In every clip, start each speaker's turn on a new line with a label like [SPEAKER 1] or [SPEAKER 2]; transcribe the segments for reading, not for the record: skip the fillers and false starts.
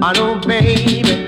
[SPEAKER 1] I know, baby.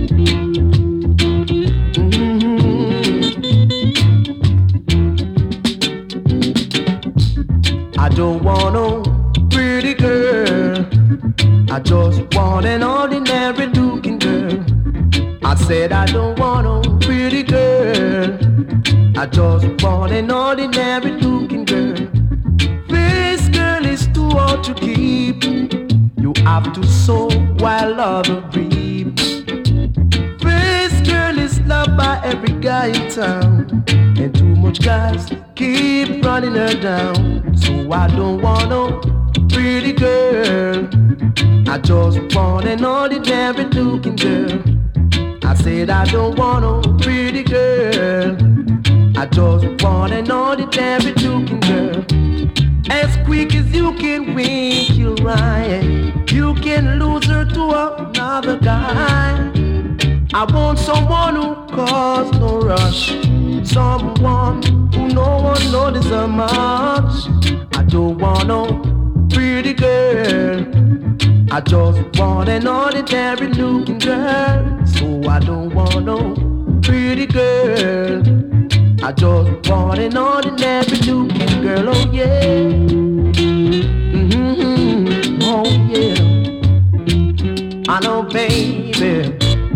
[SPEAKER 1] I don't want no pretty girl. I just want an ordinary looking girl. I said I don't want no pretty girl. I just want an ordinary looking girl. This girl is too hard to keep. You have to sow while others reap. This girl is loved by every guy in town, and too much guys keep running her down. So I don't want no pretty girl. I just want an ordinary looking girl. I said I don't want no pretty girl. I just want an ordinary looking girl. As quick as you can wink your eye, you can lose her to another guy. I want someone who cause no rush, someone who no one notices much. I don't want no pretty girl. I just want an ordinary looking girl. So I don't want no pretty girl. I just want an ordinary looking girl. Oh yeah. Mm-hmm. Oh yeah. I know, baby.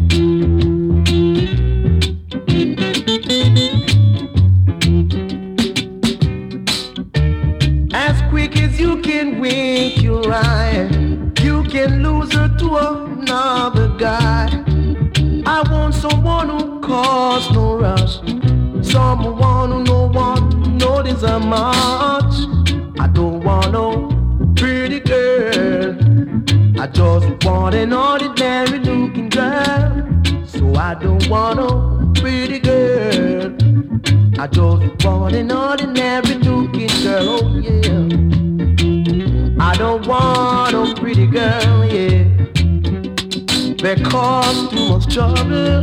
[SPEAKER 1] As quick as you can wink your eye, you can lose her to another guy. I want someone who cause no rush, someone who no one notices much. I don't want no pretty girl. I just want an ordinary looking girl. So I don't want no pretty girl. I just want an ordinary looking girl. Oh yeah. I don't want no pretty girl, yeah. They cause too much trouble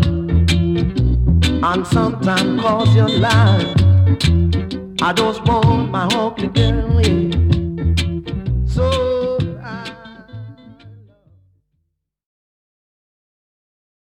[SPEAKER 1] and sometimes cause your life. I just want my ugly